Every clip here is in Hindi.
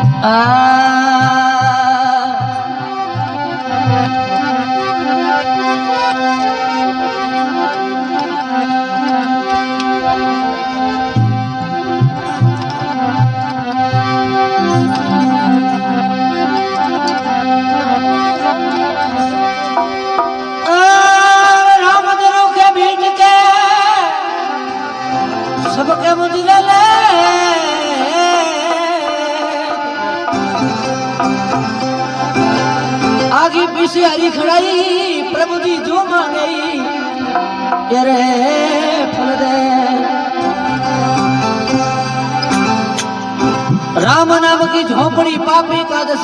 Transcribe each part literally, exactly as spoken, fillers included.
सबके मुझे ले आगे पीछे हरी खड़ाई प्रभु जी जो मांगई तेरे फल दे। राम नाम की झोपड़ी पापी का दस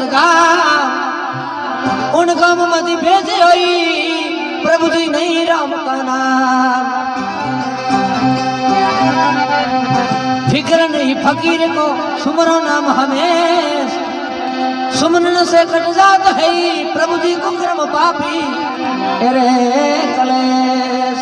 गाँव उन गाँव में भेजे हुई प्रभु जी नहीं राम का नाम। फिक्र नहीं फकीर को सुमरो नाम हमें सुमन से कट जात है प्रभु जी को कर्म पापी तेरे कलेश।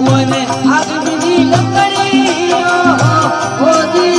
कुआने आग बिनी लकड़ी ओ जी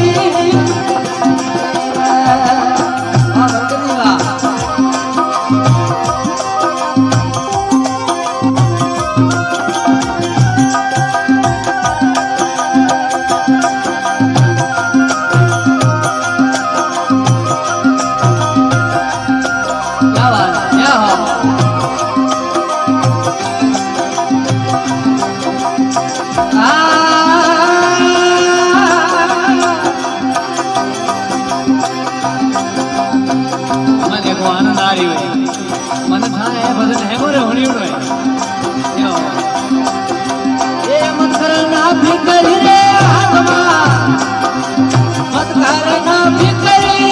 आनंद आ रही है मन था है भजन है मोरे होनी उड़ो है ये मत करना भी कर रे आत्मा मत करना भी करी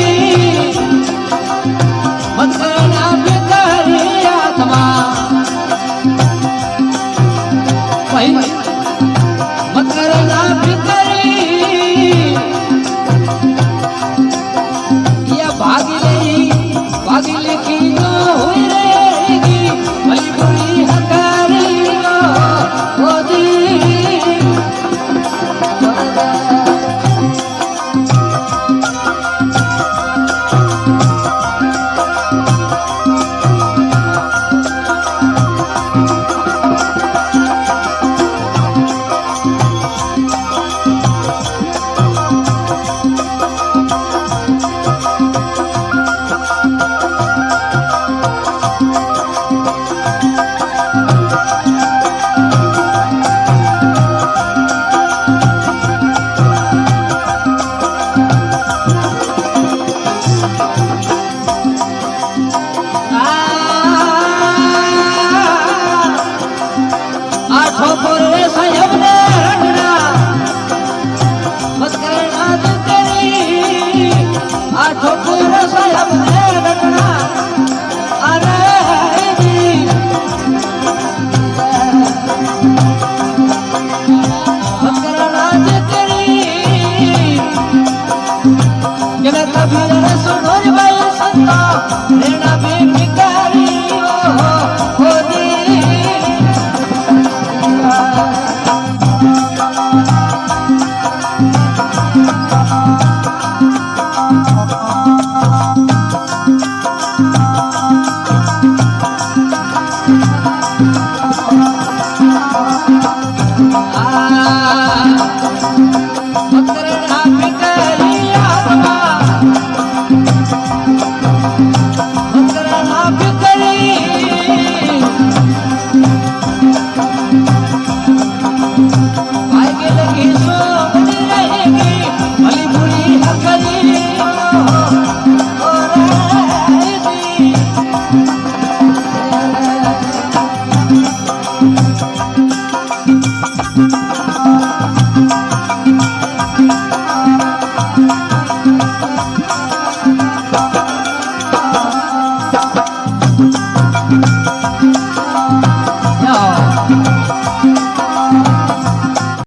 मत करना भी कर रे आत्मा भाई मत करना भी करी या भागी भागी लिखी जो हुई रहेगी भली बुरी हकारी ओ जी आठों पूरा साहब